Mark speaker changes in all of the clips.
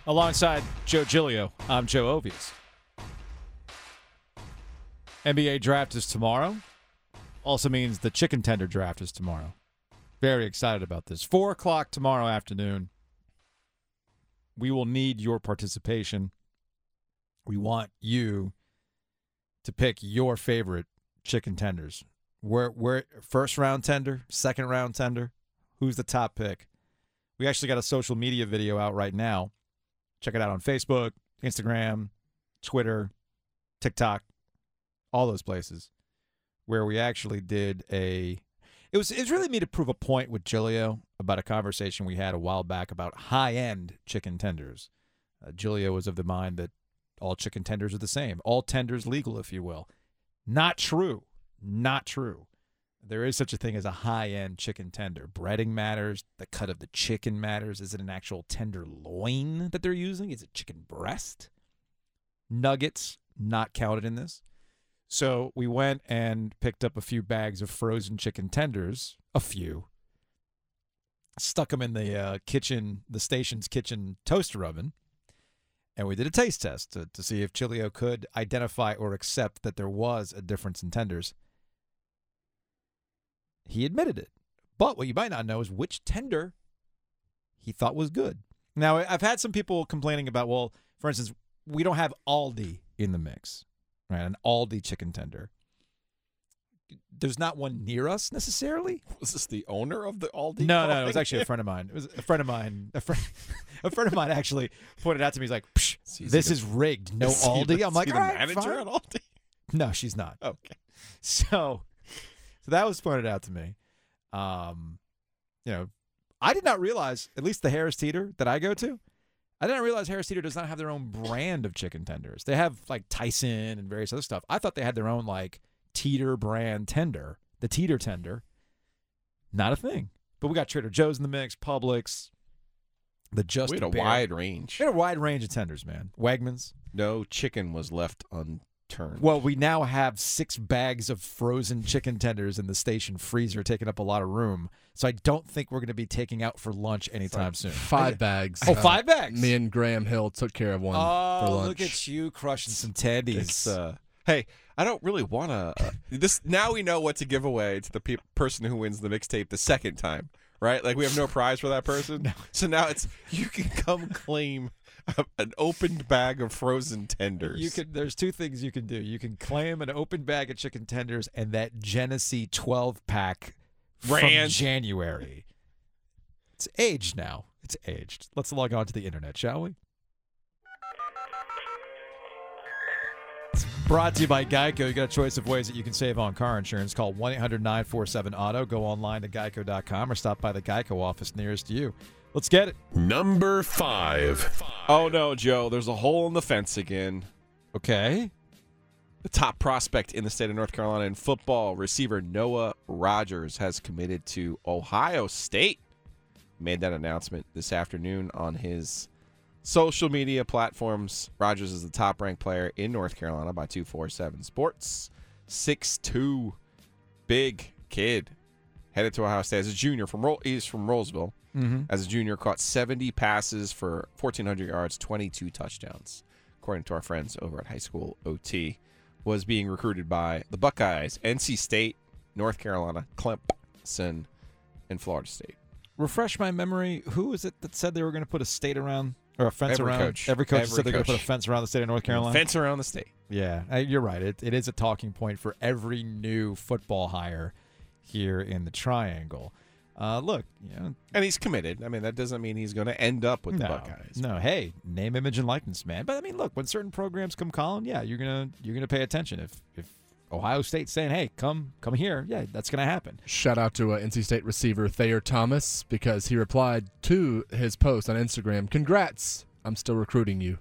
Speaker 1: Alongside Joe Giglio, I'm Joe Ovies. NBA draft is tomorrow. Also means the chicken tender draft is tomorrow. Very excited about this. 4 o'clock tomorrow afternoon. We will need your participation. We want you to pick your favorite chicken tenders. Where first round tender, second round tender? Who's the top pick? We actually got a social media video out right now. Check it out on Facebook, Instagram, Twitter, TikTok, all those places, where we actually did it was really me to prove a point with Giglio about a conversation we had a while back about high-end chicken tenders. Giglio was of the mind that all chicken tenders are the same. All tenders legal, if you will. Not true. Not true. There is such a thing as a high-end chicken tender. Breading matters. The cut of the chicken matters. Is it an actual tenderloin that they're using? Is it chicken breast? Nuggets, not counted in this. So we went and picked up a few bags of frozen chicken tenders. A few. Stuck them in the station's kitchen toaster oven. And we did a taste test to see if Giglio could identify or accept that there was a difference in tenders. He admitted it. But what you might not know is which tender he thought was good. Now, I've had some people complaining about, well, for instance, we don't have Aldi in the mix, right? An Aldi chicken tender. There's not one near us necessarily.
Speaker 2: Was this the owner of the Aldi?
Speaker 1: No, it was actually a friend of mine. It was a friend of mine. A friend of mine actually pointed out to me. He's like, this is rigged. No Aldi. I'm like,
Speaker 2: the
Speaker 1: all right,
Speaker 2: manager
Speaker 1: fine.
Speaker 2: at Aldi?
Speaker 1: No, she's not.
Speaker 2: Okay.
Speaker 1: So that was pointed out to me. I did not realize, at least the Harris Teeter that I go to, I didn't realize Harris Teeter does not have their own brand of chicken tenders. They have like Tyson and various other stuff. I thought they had their own like Teeter brand tender, the Teeter tender. Not a thing. But we got Trader Joe's in the mix, Publix, the Just
Speaker 2: We had a
Speaker 1: Bear.
Speaker 2: wide range.
Speaker 1: We had a wide range of tenders, man. Wegmans.
Speaker 2: No chicken was left unturned.
Speaker 1: Well, we now have 6 bags of frozen chicken tenders in the station freezer, taking up a lot of room. So I don't think we're going to be taking out for lunch anytime soon.
Speaker 3: 5 bags.
Speaker 1: Oh, 5 bags.
Speaker 3: Me and Graham Hill took care of one for lunch.
Speaker 1: Look at you crushing some tendies.
Speaker 2: It's, hey, I don't really want to. This now we know what to give away to the person who wins the mixtape the second time, right? Like we have no prize for that person.
Speaker 1: No.
Speaker 2: So now it's you can come claim an opened bag of frozen tenders.
Speaker 1: There's 2 things you can do. You can claim an open bag of chicken tenders and that Genesee 12-pack from January. It's aged now. It's aged. Let's log on to the internet, shall we? It's brought to you by Geico. You got a choice of ways that you can save on car insurance. Call 1-800-947-AUTO. Go online to geico.com or stop by the Geico office nearest you. Let's get it.
Speaker 4: Number 5.
Speaker 2: Oh, no, Joe. There's a hole in the fence again.
Speaker 1: Okay.
Speaker 2: The top prospect in the state of North Carolina in football, receiver Noah Rogers, has committed to Ohio State. Made that announcement this afternoon on his social media platforms. Rogers is the top-ranked player in North Carolina by 247 Sports. 6'2", big kid. Headed to Ohio State as a junior. He's from Rollsville.
Speaker 1: Mm-hmm.
Speaker 2: As a junior, caught 70 passes for 1,400 yards, 22 touchdowns. According to our friends over at High School OT, was being recruited by the Buckeyes, NC State, North Carolina, Clemson, and Florida State.
Speaker 1: Refresh my memory. Who is it that said they were going to put a state around or a fence
Speaker 2: Every
Speaker 1: around?
Speaker 2: coach.
Speaker 1: Every coach
Speaker 2: Every
Speaker 1: said they're going to
Speaker 2: coach.
Speaker 1: put a fence around the state of North Carolina.
Speaker 2: Fence around the state.
Speaker 1: Yeah, you're right. It is a talking point for every new football hire here in the Triangle. Look,
Speaker 2: And he's committed. I mean, that doesn't mean he's going to end up with the
Speaker 1: no,
Speaker 2: Buckeyes.
Speaker 1: no. Hey, name, image, and likeness, man. But I mean, look, when certain programs come calling, yeah, you're gonna pay attention. If Ohio State's saying, hey, come here, yeah, that's gonna happen.
Speaker 3: Shout out to NC State receiver Thayer Thomas because he replied to his post on Instagram, "Congrats, I'm still recruiting you."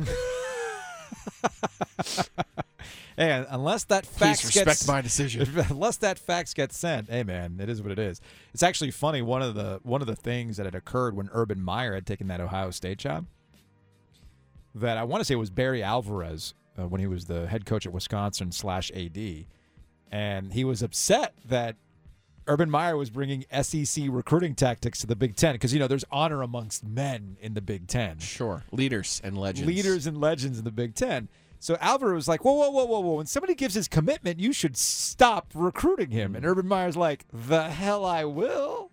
Speaker 1: Hey, unless that
Speaker 2: Please
Speaker 1: fax
Speaker 2: respect my decision.
Speaker 1: Unless that fax gets sent, hey man, it is what it is. It's actually funny. One of the things that had occurred when Urban Meyer had taken that Ohio State job, that I want to say was Barry Alvarez when he was the head coach at Wisconsin /AD, and he was upset that Urban Meyer was bringing SEC recruiting tactics to the Big Ten because, there's honor amongst men in the Big Ten.
Speaker 2: Sure. Leaders and legends.
Speaker 1: Leaders and legends in the Big Ten. So Alvaro was like, whoa. When somebody gives his commitment, you should stop recruiting him. And Urban Meyer's like, the hell I will.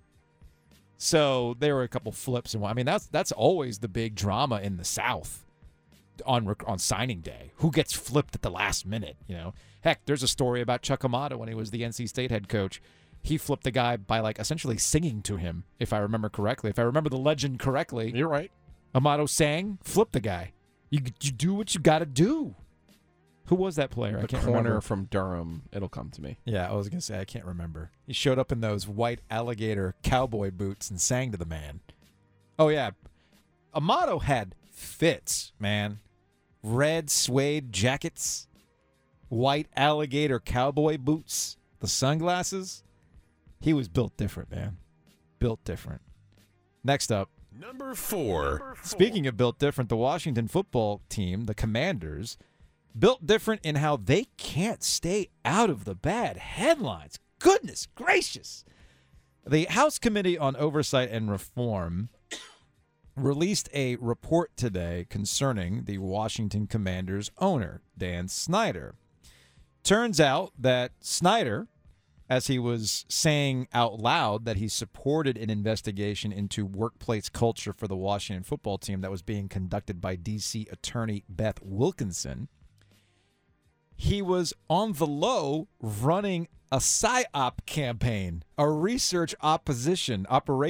Speaker 1: So there were a couple flips. And that's always the big drama in the South on signing day. Who gets flipped at the last minute, Heck, there's a story about Chuck Amato when he was the NC State head coach. He flipped the guy by, essentially singing to him, if I remember correctly. If I remember the legend correctly.
Speaker 2: You're right.
Speaker 1: Amato sang, flip the guy. You do what you got to do. Who was that player? I can't
Speaker 2: corner
Speaker 1: remember.
Speaker 2: from Durham. It'll come to me.
Speaker 1: Yeah, I was going to say, I can't remember. He showed up in those white alligator cowboy boots and sang to the man. Oh, yeah. Amato had fits, man. Red suede jackets, white alligator cowboy boots, the sunglasses. He was built different, man. Built different. Next up.
Speaker 4: Number 4.
Speaker 1: Speaking of built different, the Washington football team, the Commanders, built different in how they can't stay out of the bad headlines. Goodness gracious. The House Committee on Oversight and Reform released a report today concerning the Washington Commanders owner, Dan Snyder. Turns out that Snyder, as he was saying out loud that he supported an investigation into workplace culture for the Washington football team that was being conducted by D.C. Attorney Beth Wilkinson, he was on the low running a PSYOP campaign, a research operation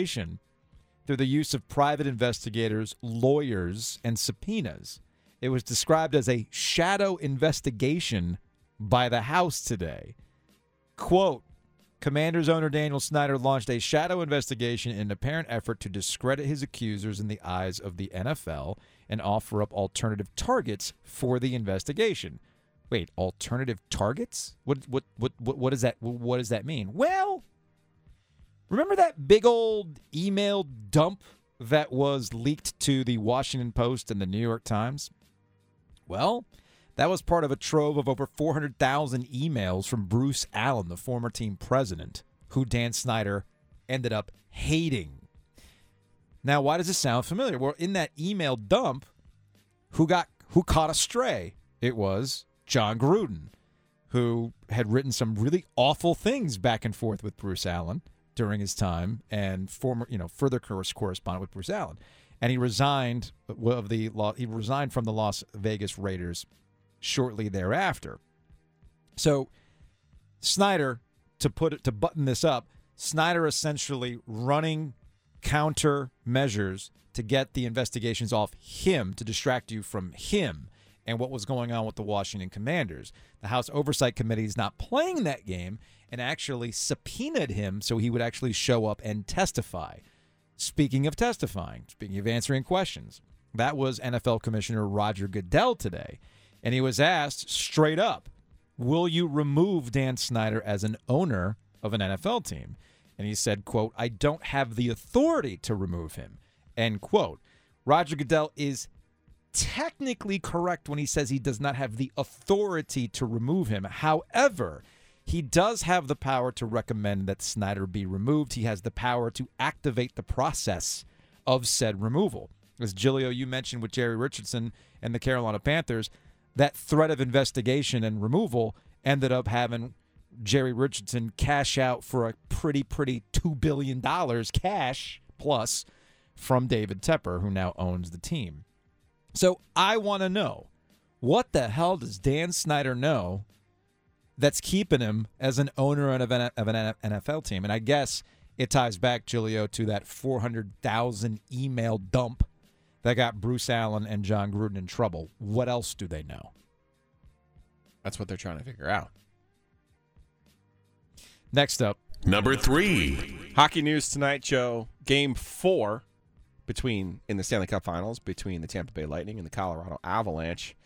Speaker 1: through the use of private investigators, lawyers, and subpoenas. It was described as a shadow investigation by the House today. Quote, Commanders owner Daniel Snyder launched a shadow investigation in an apparent effort to discredit his accusers in the eyes of the NFL and offer up alternative targets for the investigation. Wait, alternative targets? What does that mean? Well, remember that big old email dump that was leaked to the Washington Post and the New York Times? Well, that was part of a trove of over 400,000 emails from Bruce Allen, the former team president, who Dan Snyder ended up hating. Now, why does this sound familiar? Well, in that email dump, who caught a stray? It was John Gruden, who had written some really awful things back and forth with Bruce Allen during his time, and further corresponded with Bruce Allen, and he resigned from the Las Vegas Raiders shortly thereafter. So Snyder, to button this up, Snyder essentially running counter measures to get the investigations off him, to distract you from him and what was going on with the Washington Commanders. The House Oversight Committee is not playing that game and actually subpoenaed him so he would actually show up and testify. Speaking of testifying, speaking of answering questions, that was NFL Commissioner Roger Goodell today. And he was asked straight up, will you remove Dan Snyder as an owner of an NFL team? And he said, quote, I don't have the authority to remove him, end quote. Roger Goodell is technically correct when he says he does not have the authority to remove him. However, he does have the power to recommend that Snyder be removed. He has the power to activate the process of said removal. As Giglio, you mentioned with Jerry Richardson and the Carolina Panthers, that threat of investigation and removal ended up having Jerry Richardson cash out for a pretty $2 billion cash plus from David Tepper, who now owns the team. So I want to know, what the hell does Dan Snyder know that's keeping him as an owner of an NFL team? And I guess it ties back, Giglio, to that 400,000 email dump that got Bruce Allen and John Gruden in trouble. What else do they know?
Speaker 2: That's what they're trying to figure out.
Speaker 1: Next up.
Speaker 4: Number 3.
Speaker 2: Hockey news tonight, Joe. Game 4 in the Stanley Cup Finals between the Tampa Bay Lightning and the Colorado Avalanche.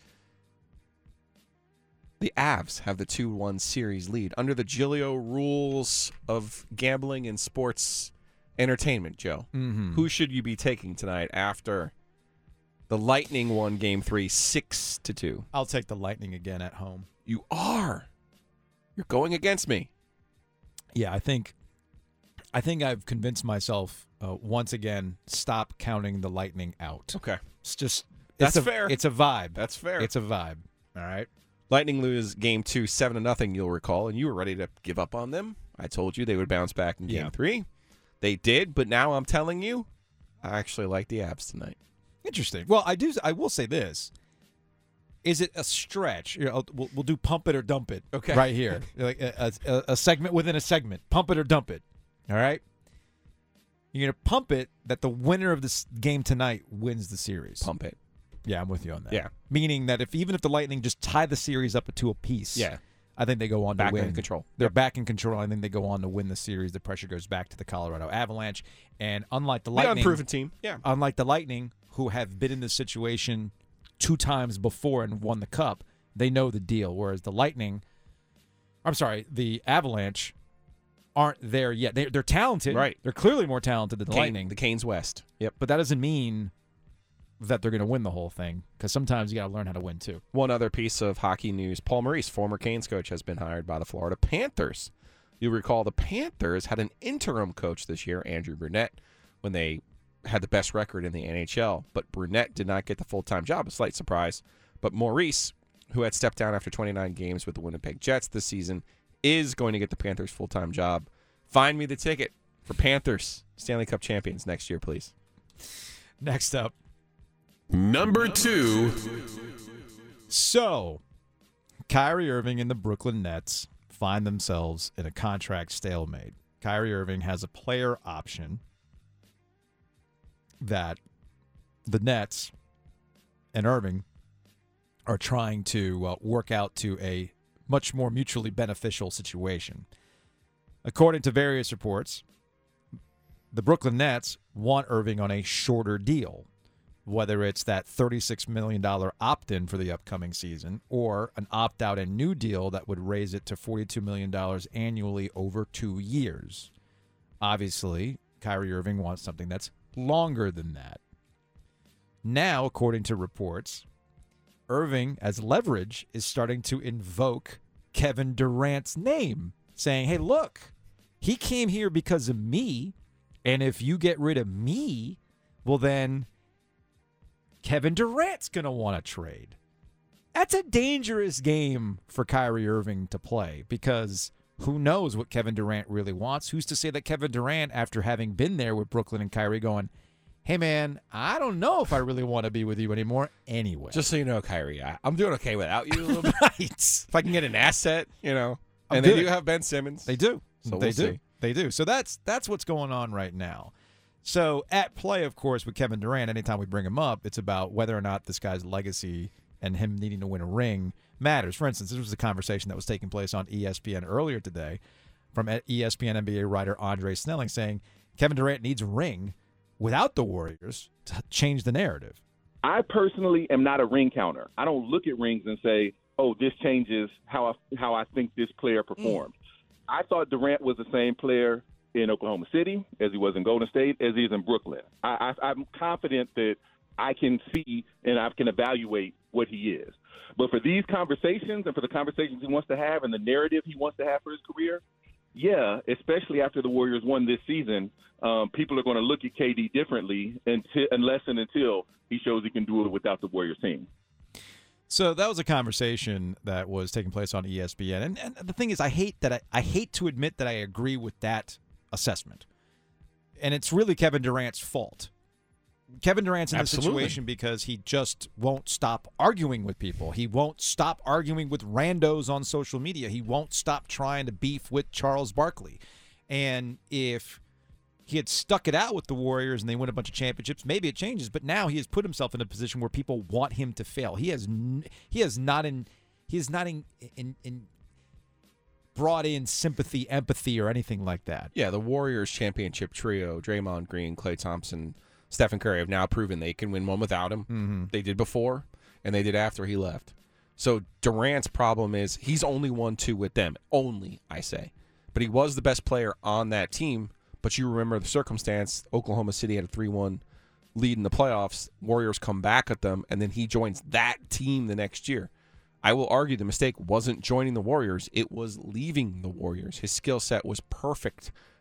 Speaker 2: The Avs have the 2-1 series lead under the Giglio rules of gambling and sports entertainment, Joe.
Speaker 1: Mm-hmm.
Speaker 2: Who should you be taking tonight after the Lightning won Game 3 6-2?
Speaker 1: I'll take the Lightning again at home.
Speaker 2: You are. You're going against me.
Speaker 1: Yeah, I think I think I've convinced myself once again, stop counting the Lightning out.
Speaker 2: Okay.
Speaker 1: It's just
Speaker 2: That's fair.
Speaker 1: It's a vibe.
Speaker 2: That's fair.
Speaker 1: It's a vibe. All right.
Speaker 2: Lightning lose Game 2 7-0, you'll recall, and you were ready to give up on them. I told you they would bounce back in Game 3. They did, but now I'm telling you, I actually like the Avs tonight.
Speaker 1: Interesting. Well, I will say this. Is it a stretch? We'll do pump it or dump it.
Speaker 2: Okay.
Speaker 1: Right here, like a segment within a segment. Pump it or dump it. All right. You're gonna pump it that the winner of this game tonight wins the series.
Speaker 2: Pump it.
Speaker 1: Yeah, I'm with you on that.
Speaker 2: Yeah.
Speaker 1: Meaning that even if the Lightning just tie the series up at 2 apiece, I think they go on
Speaker 2: Back
Speaker 1: to win.
Speaker 2: in control.
Speaker 1: They're back in control. I think they go on to win the series. The pressure goes back to the Colorado Avalanche. And unlike the Lightning,
Speaker 2: unproven team. Yeah.
Speaker 1: Unlike the Lightning, who have been in this situation 2 times before and won the cup, they know the deal. Whereas the Avalanche aren't there yet. They're talented.
Speaker 2: Right.
Speaker 1: They're clearly more talented than the Lightning.
Speaker 2: The Canes West. Yep.
Speaker 1: But that doesn't mean that they're going to win the whole thing, because sometimes you got to learn how to win too.
Speaker 2: One other piece of hockey news: Paul Maurice, former Canes coach, has been hired by the Florida Panthers. You'll recall the Panthers had an interim coach this year, Andrew Brunette, when they had the best record in the NHL. But Brunette did not get the full-time job, a slight surprise. But Maurice, who had stepped down after 29 games with the Winnipeg Jets this season, is going to get the Panthers' full-time job. Find me the ticket for Panthers Stanley Cup champions next year, please.
Speaker 1: Next up.
Speaker 4: Number 2.
Speaker 1: So, Kyrie Irving and the Brooklyn Nets find themselves in a contract stalemate. Kyrie Irving has a player option that the Nets and Irving are trying to work out to a much more mutually beneficial situation. According to various reports, the Brooklyn Nets want Irving on a shorter deal, whether it's that $36 million opt-in for the upcoming season or an opt-out and new deal that would raise it to $42 million annually over 2 years. Obviously, Kyrie Irving wants something that's longer than that. Now, according to reports, Irving, as leverage, is starting to invoke Kevin Durant's name, saying, hey, look, he came here because of me, and if you get rid of me, well, then Kevin Durant's going to want to trade. That's a dangerous game for Kyrie Irving to play, because who knows what Kevin Durant really wants? Who's to say that Kevin Durant, after having been there with Brooklyn and Kyrie, going, hey, man, I don't know if I really want to be with you anymore anyway.
Speaker 2: Just so you know, Kyrie, I'm doing okay without you a little bit.
Speaker 1: Right.
Speaker 2: If I can get an asset,
Speaker 1: I'm
Speaker 2: and
Speaker 1: good.
Speaker 2: they do have Ben Simmons.
Speaker 1: They do.
Speaker 2: So
Speaker 1: they
Speaker 2: we'll
Speaker 1: do.
Speaker 2: see.
Speaker 1: They do. So that's what's going on right now. So at play, of course, with Kevin Durant, anytime we bring him up, it's about whether or not this guy's legacy and him needing to win a ring matters. For instance, this was a conversation that was taking place on ESPN earlier today from ESPN NBA writer Andre Snelling saying Kevin Durant needs a ring without the Warriors to change the narrative.
Speaker 5: I personally am not a ring counter. I don't look at rings and say, oh, this changes how I think this player performed. I thought Durant was the same player in Oklahoma City as he was in Golden State, as he is in Brooklyn. I'm confident that I can see and I can evaluate what he is. But for these conversations and for the conversations he wants to have and the narrative he wants to have for his career, yeah, especially after the Warriors won this season, people are going to look at KD differently unless and until he shows he can do it without the Warriors team.
Speaker 1: So that was a conversation that was taking place on ESPN, and the thing is, I hate to admit that I agree with that assessment, and it's really Kevin Durant's fault. Kevin Durant's in this situation because he just won't stop arguing with people. He won't stop arguing with randos on social media. He won't stop trying to beef with Charles Barkley, and if he had stuck it out with the Warriors and they win a bunch of championships, maybe it changes. But now he has put himself in a position where people want him to fail. He has not brought in sympathy, empathy, or anything like that.
Speaker 2: Yeah, the Warriors championship trio, Draymond Green, Klay Thompson, Stephen Curry, have now proven they can win one without him.
Speaker 1: Mm-hmm.
Speaker 2: They did before, and they did after he left. So Durant's problem is he's only won 2 with them. Only, I say. But he was the best player on that team. But you remember the circumstance, Oklahoma City had a 3-1 lead in the playoffs. Warriors come back at them, and then he joins that team the next year. I will argue the mistake wasn't joining the Warriors. It was leaving the Warriors. His skill set was perfect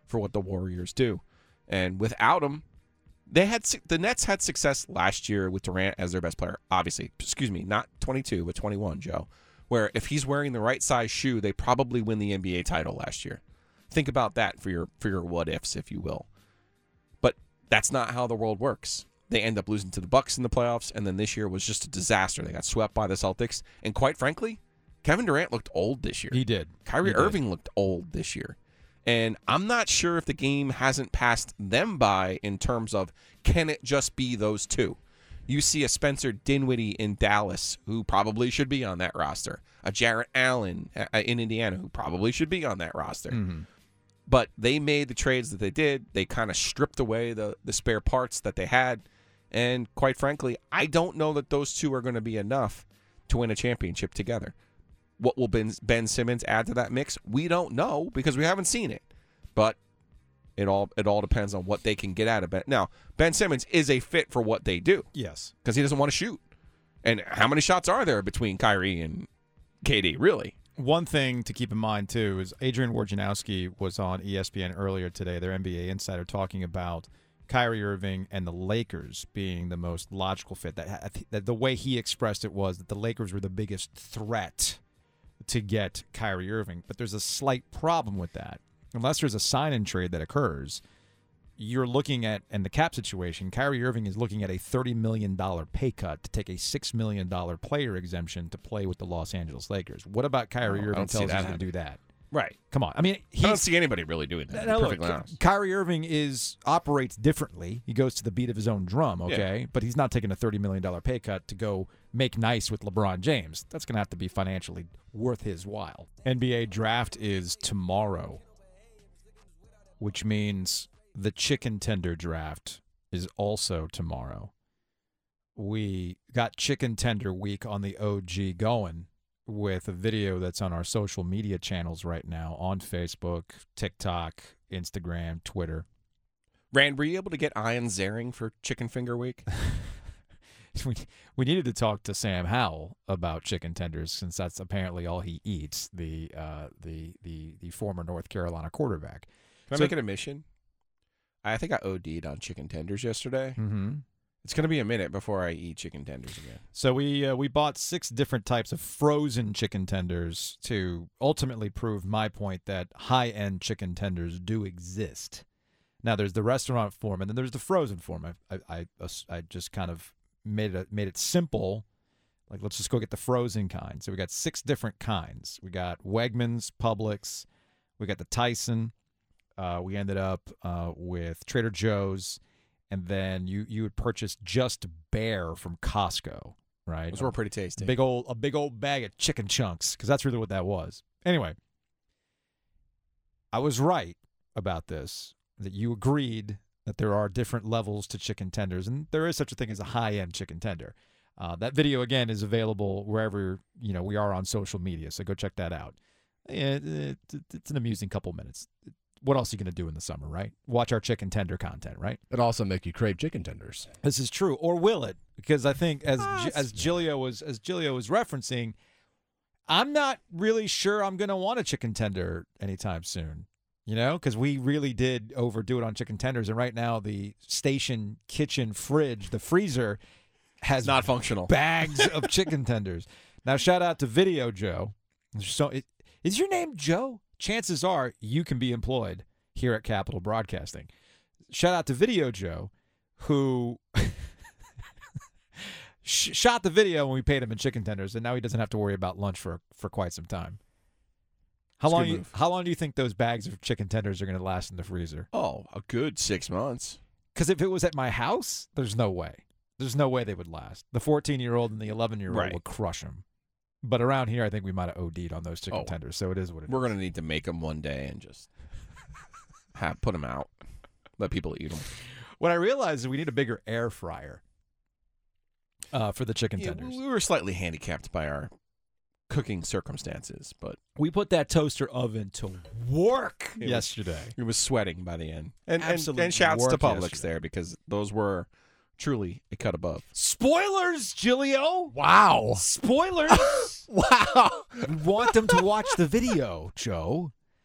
Speaker 2: for what the Warriors do. And without him, the Nets had success last year with Durant as their best player. Obviously, not 22, but 21, Joe. Where if he's wearing the right size shoe, they probably win the NBA title last year. Think about that for your what ifs, if you will. But that's not how the world works. They end up losing to the Bucks in the playoffs, and then this year was just a disaster. They got swept by the Celtics, and quite frankly, Kevin Durant looked old this year.
Speaker 1: He did.
Speaker 2: Kyrie Irving looked old this year. And I'm not sure if the game hasn't passed them by in terms of can it just be those two. You see a Spencer Dinwiddie in Dallas who probably should be on that roster. A Jarrett Allen in Indiana who probably should be on that roster.
Speaker 1: Mm-hmm.
Speaker 2: But they made the trades that they did. They kind of stripped away the spare parts that they had. And quite frankly, I don't know that those two are going to be enough to win a championship together. What will Ben Simmons add to that mix? We don't know because we haven't seen it. But it all depends on what they can get out of Ben. Now, Ben Simmons is a fit for what they do.
Speaker 1: Yes.
Speaker 2: Because he doesn't want to shoot. And how many shots are there between Kyrie and KD, really?
Speaker 1: One thing to keep in mind, too, is Adrian Wojnarowski was on ESPN earlier today, their NBA insider, talking about Kyrie Irving and the Lakers being the most logical fit. That the way he expressed it was that the Lakers were the biggest threat to get Kyrie Irving. But there's a slight problem with that. Unless there's a sign-in trade that occurs, you're looking at, in the cap situation, Kyrie Irving is looking at a $30 million pay cut to take a $6 million player exemption to play with the Los Angeles Lakers. What about Kyrie Irving tells you to do that?
Speaker 2: Right.
Speaker 1: Come on. I mean,
Speaker 2: I don't see anybody really doing that.
Speaker 1: Now,
Speaker 2: Perfectly
Speaker 1: look,
Speaker 2: honest.
Speaker 1: Kyrie Irving operates differently. He goes to the beat of his own drum, okay?
Speaker 2: Yeah.
Speaker 1: But he's not taking a $30 million pay cut to go make nice with LeBron James. That's going to have to be financially worth his while. NBA draft is tomorrow, which means the chicken tender draft is also tomorrow. We got chicken tender week on the OG going with a video that's on our social media channels right now on Facebook, TikTok, Instagram, Twitter.
Speaker 2: Rand, were you able to get Ian Zaring for Chicken Finger Week?
Speaker 1: We needed to talk to Sam Howell about chicken tenders since that's apparently all he eats, the former North Carolina quarterback.
Speaker 2: Can I make it a mission? I think I OD'd on chicken tenders yesterday.
Speaker 1: Mm-hmm.
Speaker 2: It's going to be a minute before I eat chicken tenders again.
Speaker 1: So we bought 6 different types of frozen chicken tenders to ultimately prove my point that high-end chicken tenders do exist. Now, there's the restaurant form, and then there's the frozen form. I just kind of made it simple. Like, let's just go get the frozen kind. So we got 6 different kinds. We got Wegmans, Publix. We got the Tyson. We ended up with Trader Joe's. And then you would purchase Just Bear from Costco, right?
Speaker 2: Those were pretty tasty.
Speaker 1: A big old bag of chicken chunks, because that's really what that was. Anyway, I was right about this, that you agreed that there are different levels to chicken tenders, and there is such a thing as a high-end chicken tender. That video, again, is available wherever we are on social media, so go check that out. It's an amusing couple minutes. What else are you going to do in the summer, right? Watch our chicken tender content, right?
Speaker 3: It also make you crave chicken tenders.
Speaker 1: This is true, or will it? Because I think as Gilio was referencing, I'm not really sure I'm going to want a chicken tender anytime soon. Because we really did overdo it on chicken tenders, and right now the station kitchen fridge, the freezer, has
Speaker 2: not functional
Speaker 1: bags of chicken tenders. Now, shout out to Video Joe. So, is your name Joe? Chances are you can be employed here at Capital Broadcasting. Shout out to Video Joe, who shot the video when we paid him in chicken tenders, and now he doesn't have to worry about lunch for quite some time. How long do you think those bags of chicken tenders are going to last in the freezer?
Speaker 2: Oh, a good 6 months.
Speaker 1: Because if it was at my house, there's no way. There's no way they would last. The 14-year-old and the 11-year-old would crush them. But around here, I think we might have OD'd on those chicken tenders, so it is what it is.
Speaker 2: We're going to need to make them one day and just put them out. Let people eat them.
Speaker 1: What I realized is we need a bigger air fryer for the chicken tenders.
Speaker 2: We were slightly handicapped by our cooking circumstances, but
Speaker 1: we put that toaster oven to work yesterday.
Speaker 2: It was sweating by the end. And
Speaker 1: Absolute
Speaker 2: shouts to
Speaker 1: work
Speaker 2: Publix
Speaker 1: yesterday.
Speaker 2: there, because those were truly a cut above.
Speaker 1: Spoilers, Gilio!
Speaker 3: Wow.
Speaker 1: Spoilers!
Speaker 3: Wow.
Speaker 1: We want them to watch the video, Joe.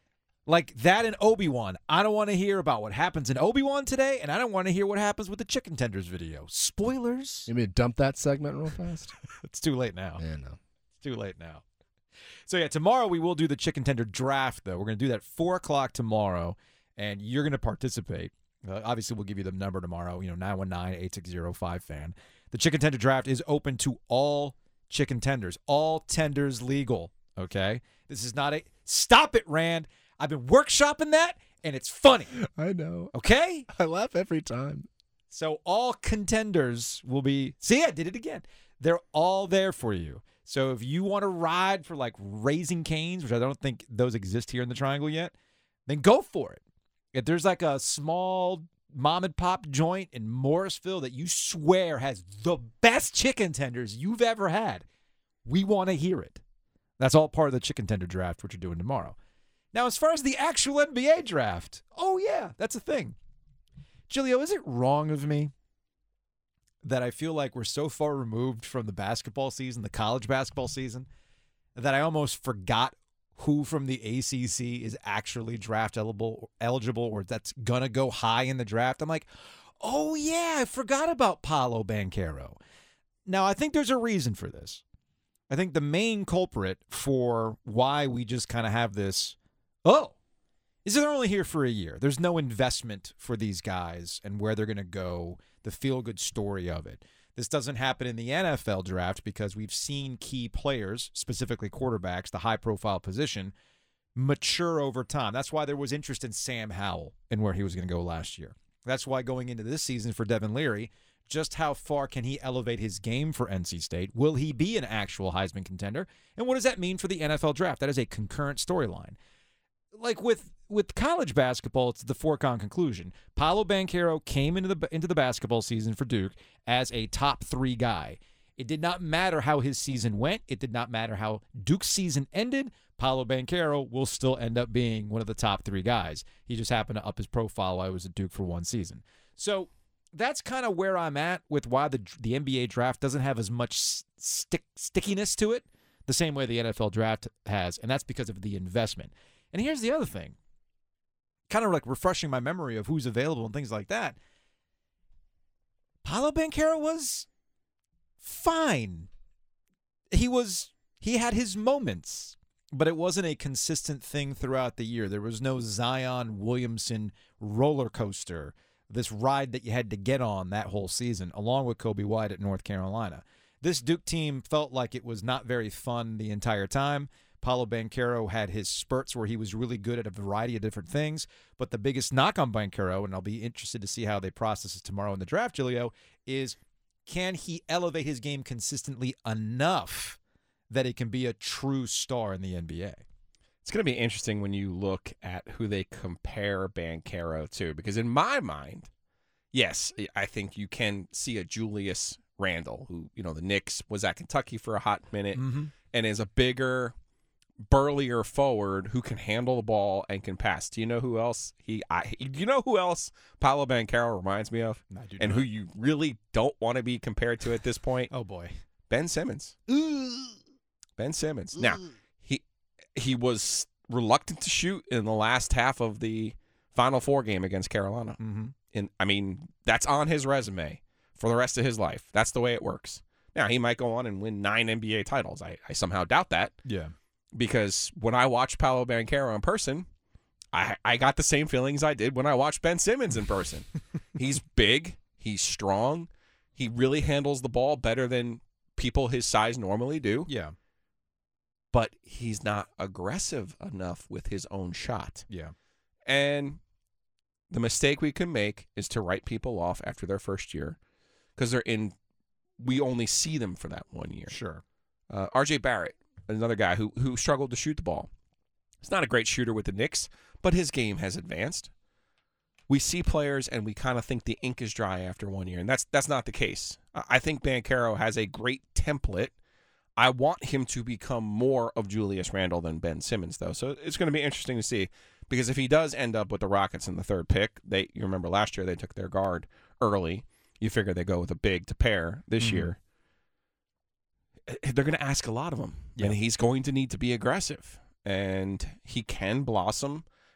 Speaker 1: Like that in Obi-Wan. I don't want to hear about what happens in Obi-Wan today, and I don't want to hear what happens with the chicken tenders video. Spoilers.
Speaker 3: You mean to dump that segment real fast?
Speaker 1: It's too late now.
Speaker 3: Yeah, no.
Speaker 1: It's too late now. So, yeah, tomorrow we will do the chicken tender draft, though. We're going to do that at 4 o'clock tomorrow, and you're going to participate. Obviously, we'll give you the number tomorrow, 919-860-5FAN. The chicken tender draft is open to all chicken tenders, all tenders legal, okay? This is not a – stop it, Rand. I've been workshopping that, and it's funny.
Speaker 3: I know.
Speaker 1: Okay?
Speaker 3: I laugh every time.
Speaker 1: So all contenders will be – see, I did it again. They're all there for you. So if you want to ride for like Raising Cane's, which I don't think those exist here in the Triangle yet, then go for it. If there's like a small mom and pop joint in Morrisville that you swear has the best chicken tenders you've ever had, we want to hear it. That's all part of the chicken tender draft, which you're doing tomorrow. Now, as far as the actual NBA draft, oh, yeah, that's a thing. Giglio, is it wrong of me that I feel like we're so far removed from the basketball season, the college basketball season, that I almost forgot who from the ACC is actually draft eligible or that's going to go high in the draft? I'm like, oh, yeah, I forgot about Paolo Banchero. Now, I think there's a reason for this. I think the main culprit for why we just kind of have this, is they're only here for a year. There's no investment for these guys and where they're going to go, the feel-good story of it. This doesn't happen in the NFL draft because we've seen key players, specifically quarterbacks, the high-profile position, mature over time. That's why there was interest in Sam Howell and where he was going to go last year. That's why going into this season for Devin Leary, just how far can he elevate his game for NC State? Will he be an actual Heisman contender? And what does that mean for the NFL draft? That is a concurrent storyline. Like with college basketball, it's the foregone conclusion. Paolo Banchero came into the basketball season for Duke as a top 3 guy. It did not matter how his season went. It did not matter how Duke's season ended. Paolo Banchero will still end up being one of the top 3 guys. He just happened to up his profile while he was at Duke for one season. So that's kind of where I'm at with why the NBA draft doesn't have as much stickiness to it the same way the NFL draft has, and that's because of the investment. And here's the other thing, kind of like refreshing my memory of who's available and things like that. Paolo Banchero was fine. He had his moments, but it wasn't a consistent thing throughout the year. There was no Zion Williamson roller coaster, this ride that you had to get on that whole season, along with Kobe White at North Carolina. This Duke team felt like it was not very fun the entire time. Paolo Banchero had his spurts where he was really good at a variety of different things, but the biggest knock on Banchero, and I'll be interested to see how they process this tomorrow in the draft, Giglio, is can he elevate his game consistently enough that it can be a true star in the NBA?
Speaker 2: It's going to be interesting when you look at who they compare Banchero to, because in my mind, yes, I think you can see a Julius Randle, who, the Knicks was at Kentucky for a hot minute and is a bigger, burlier forward who can handle the ball and can pass. Do you know who else Paolo Banchero reminds me of?
Speaker 1: I do
Speaker 2: and
Speaker 1: not.
Speaker 2: Who you really don't want to be compared to at this point?
Speaker 1: Oh, boy.
Speaker 2: Ben Simmons. Ben Simmons. Now, he was reluctant to shoot in the last half of the Final Four game against Carolina. And that's on his resume for the rest of his life. That's the way it works. Now, he might go on and win 9 NBA titles. I somehow doubt that.
Speaker 1: Yeah.
Speaker 2: Because when I watched Paolo Banchero in person, I got the same feelings I did when I watched Ben Simmons in person. He's big. He's strong. He really handles the ball better than people his size normally do.
Speaker 1: Yeah.
Speaker 2: But he's not aggressive enough with his own shot.
Speaker 1: Yeah.
Speaker 2: And the mistake we can make is to write people off after their first year because we only see them for that 1 year.
Speaker 1: Sure.
Speaker 2: RJ Barrett, another guy who struggled to shoot the ball. He's not a great shooter with the Knicks, but his game has advanced. We see players and we kind of think the ink is dry after 1 year, and that's not the case. I think Banchero has a great template. I want him to become more of Julius Randle than Ben Simmons, though. So it's going to be interesting to see, because if he does end up with the Rockets in the 3rd pick, you remember last year they took their guard early. You figure they go with a big to pair this year. They're going to ask a lot of him, and he's going to need to be aggressive. And he can blossom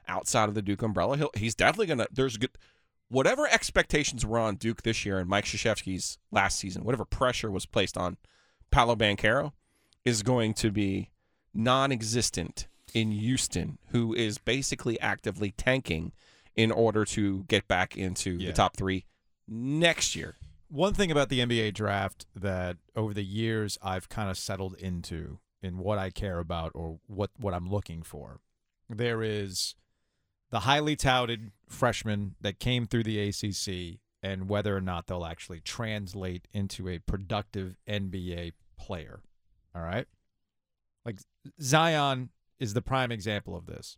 Speaker 2: outside of the Duke umbrella. He's definitely going to – there's good – whatever expectations were on Duke this year and Mike Krzyzewski's last season, whatever pressure was placed on Paolo Banchero is going to be non-existent in Houston, who is basically actively tanking in order to get back into the top 3 next year.
Speaker 1: One thing about the NBA draft that over the years I've kind of settled into in what I care about or what I'm looking for, there is the highly touted freshmen that came through the ACC and whether or not they'll actually translate into a productive NBA player. All right? Like Zion is the prime example of this.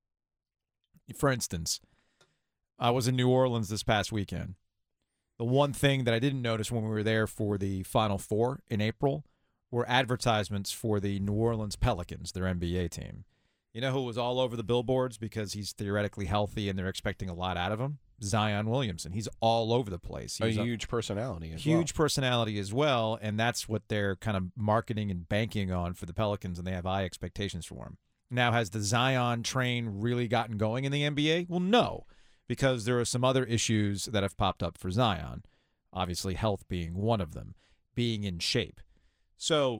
Speaker 1: For instance, I was in New Orleans this past weekend. The one thing that I didn't notice when we were there for the Final Four in April were advertisements for the New Orleans Pelicans, their NBA team. You know who was all over the billboards because he's theoretically healthy and they're expecting a lot out of him? Zion Williamson. He's all over the place. He's
Speaker 2: a huge personality as
Speaker 1: well. Huge personality as well, and that's what they're kind of marketing and banking on for the Pelicans, and they have high expectations for him. Now, has the Zion train really gotten going in the NBA? Well, no, because there are some other issues that have popped up for Zion, obviously health being one of them, being in shape. So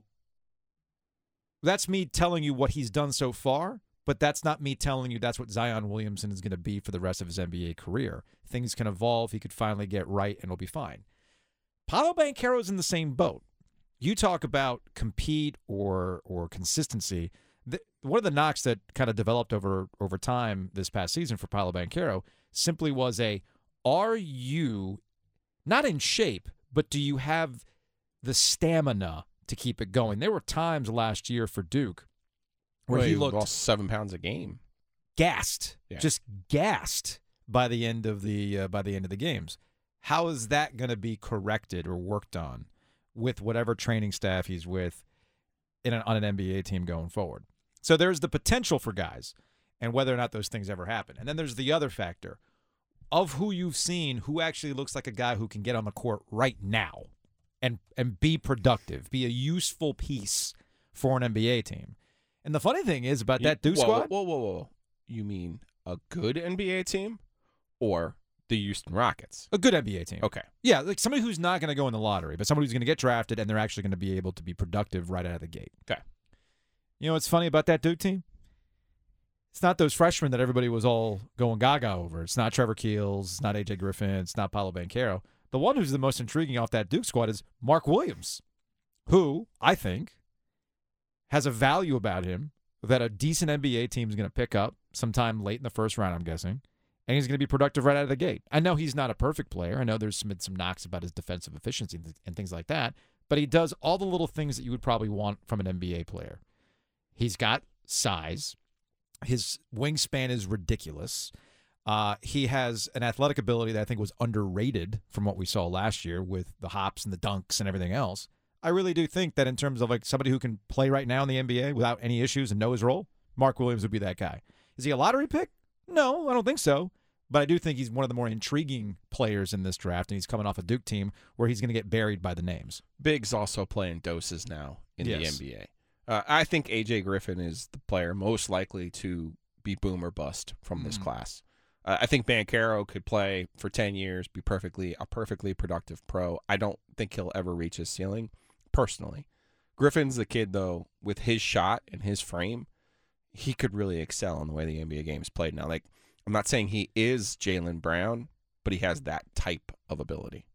Speaker 1: that's me telling you what he's done so far, but that's not me telling you that's what Zion Williamson is going to be for the rest of his NBA career. Things can evolve. He could finally get right, and it'll be fine. Paolo Banchero's in the same boat. You talk about compete or consistency. One of the knocks that kind of developed over time this past season for Paolo Banchero simply was are you not in shape, but do you have the stamina to keep it going? There were times last year for Duke where he
Speaker 2: lost 7 pounds a game,
Speaker 1: gassed, just gassed by the end of the games. How is that going to be corrected or worked on with whatever training staff he's with on an NBA team going forward? So there's the potential for guys and whether or not those things ever happen. And then there's the other factor of who you've seen who actually looks like a guy who can get on the court right now and be productive, be a useful piece for an NBA team. And the funny thing is about that Duke squad.
Speaker 2: Whoa. You mean a good NBA team or the Houston Rockets?
Speaker 1: A good NBA team.
Speaker 2: Okay.
Speaker 1: Yeah, like somebody who's not going to go in the lottery, but somebody who's going to get drafted and they're actually going to be able to be productive right out of the gate.
Speaker 2: Okay.
Speaker 1: You know what's funny about that Duke team? It's not those freshmen that everybody was all going gaga over. It's not Trevor Keels. It's not A.J. Griffin. It's not Paolo Banchero. The one who's the most intriguing off that Duke squad is Mark Williams, who I think has a value about him that a decent NBA team is going to pick up sometime late in the first round, I'm guessing, and he's going to be productive right out of the gate. I know he's not a perfect player. I know there's some knocks about his defensive efficiency and things like that, but he does all the little things that you would probably want from an NBA player. He's got size. His wingspan is ridiculous. He has an athletic ability that I think was underrated from what we saw last year with the hops and the dunks and everything else. I really do think that in terms of like somebody who can play right now in the NBA without any issues and know his role, Mark Williams would be that guy. Is he a lottery pick? No, I don't think so. But I do think he's one of the more intriguing players in this draft, and he's coming off a Duke team where he's going to get buried by the names.
Speaker 2: Big's also playing doses now in the NBA. I think A.J. Griffin is the player most likely to be boom or bust from this class. I think Banchero could play for 10 years, be a perfectly productive pro. I don't think he'll ever reach his ceiling, personally. Griffin's the kid, though, with his shot and his frame, he could really excel in the way the NBA game is played now. Like, I'm not saying he is Jaylen Brown, but he has that type of ability.